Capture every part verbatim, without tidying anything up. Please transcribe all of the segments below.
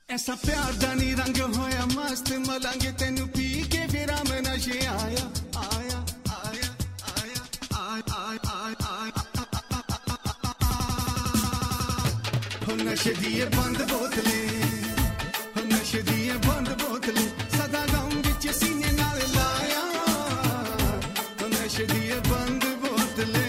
ऐसा प्यार दा नी रंग होया मस्त मलंगे तेनू पी के फिर मैं नशे आया आया आया आया आया आया हो नशे दिए बंद बोतले हो नशे दिए बंद बोतले सदा गम विच सीने नाल लाया हो नशे दिए बंद बोतले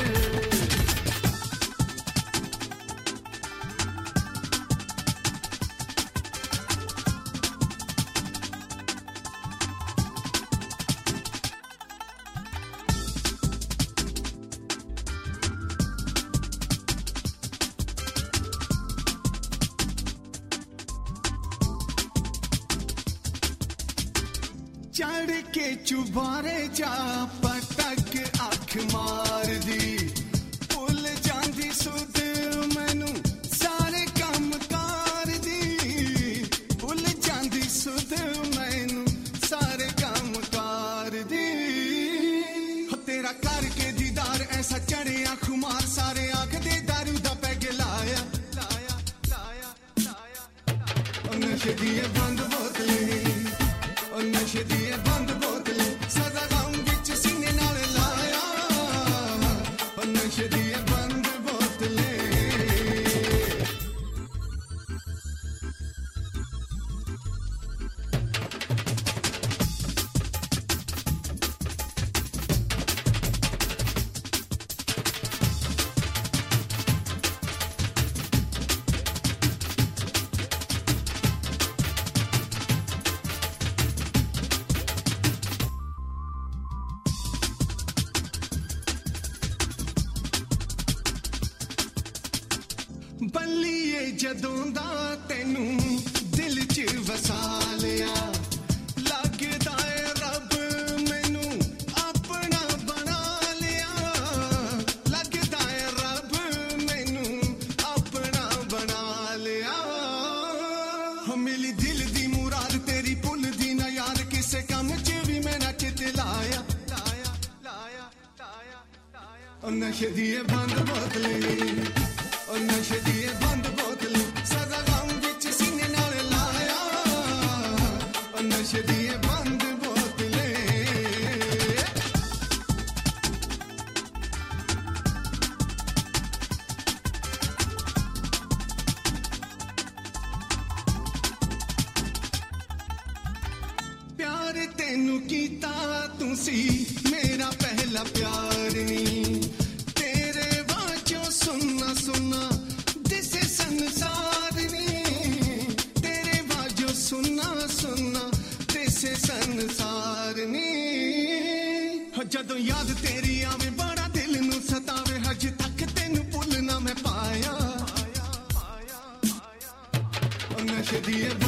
चढ़ के चुबारे जा पटक अख मार दी भुल जांदी सुध मैनू सारे काम कार दी भुल जांदी सुध मैनू सारे काम कार दी हो तेरा करके दीदार ऐसा चढ़िया खुमार सारे आख दे दारू दा पैग लाया लाया लाया लाया नशे दिए बंद बोतले नशे दिए बंद बोतले सदा गम विच सीने नाल लाया नशे दिए बंद बोतले बल्लीए जदों दा तैनू दिल च वसा लिया लगदा है रब मैनू अपना बना लिया लगदा है रब मैनू अपना बना लिया हो मिली दिल दी मुराद तेरी भुल दी ना यार किसे कम च भी मैं ना चित लाया लाया लाया लाया लाया नशे दिए बंद बोतले और नशे दिए बंद बोतले सदा गम विच सीने नाल लाया और नशे दिए बंद बोतले प्यार तेनू कीता तू सी मेरा पहला प्यार नी तेरे वाचों सुनना सुनना दिसे संसार नी तेरे वाजो सुनना सुनना दिसे संसार नी जदों याद तेरी आवे बड़ा दिल नू सतावे हज तक तेनू भुल ना मैं पाया नशे दिए